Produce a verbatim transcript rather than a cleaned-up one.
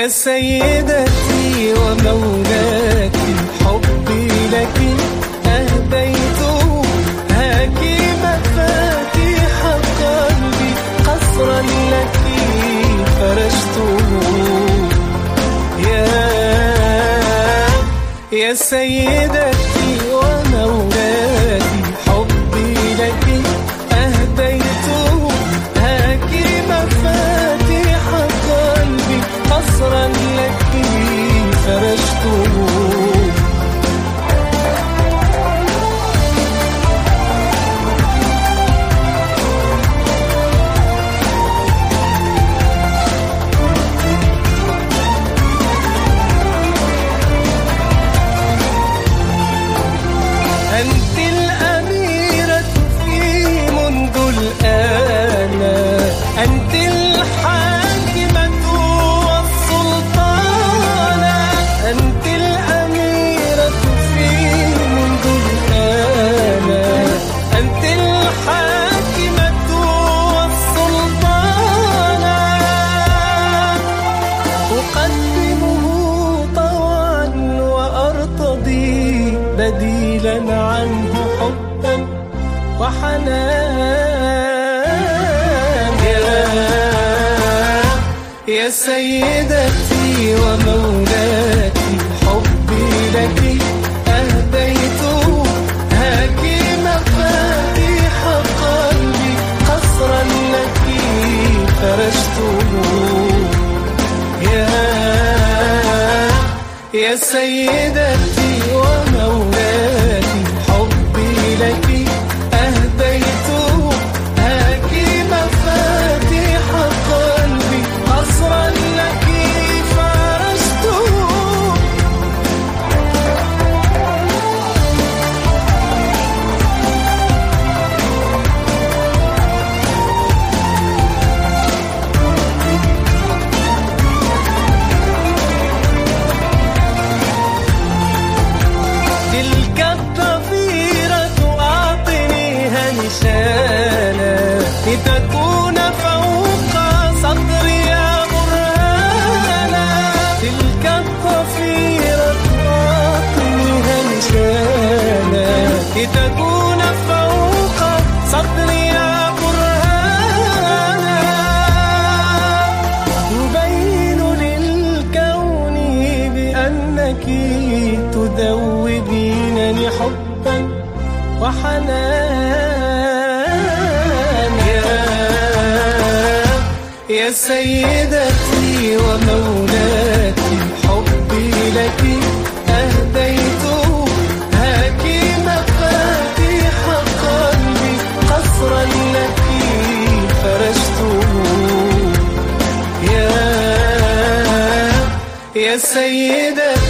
يا سيدتي ومولاتي حبي لك أهديته، هاك مفاتيح قلبي قصرا لك فرشته. يا يا سيدتي ومولاتي حبي لك أهديته، هاك مفاتيح قلبي قصرا لك فرشته. أنت الأميرة في منذ الآن، أنت الحاكمة والسلطانة، أنت الأميرة في منذ الآن، أنت الحاكمة والسلطانة. أقدمه طوعا وأرتضي بديلا عنه حبا وحنان. يا يا سيدتي ومولاتي حبي لك أهديته، هاك مفاتيح قلبي قصرا لك فرشته. يا يا سيدتي ومولاتي حبي لك أهديته، هاك مفاتيح قلبي قصرا لك فرشته. تلك الضفيرة أعطنيها نشانا لتكون فوق صدري يا برهانا. تلك الضفيرة أعطنيها نشانا لتكون فوق صدري يا برهانا. تبين للكون بأنك تذوبينني حبا وحنان. يا يا سيدتي ومولاتي حبي لك أهديته، هاك مفاتيح قلبي قصرا لك فرشته. يا يا سيدتي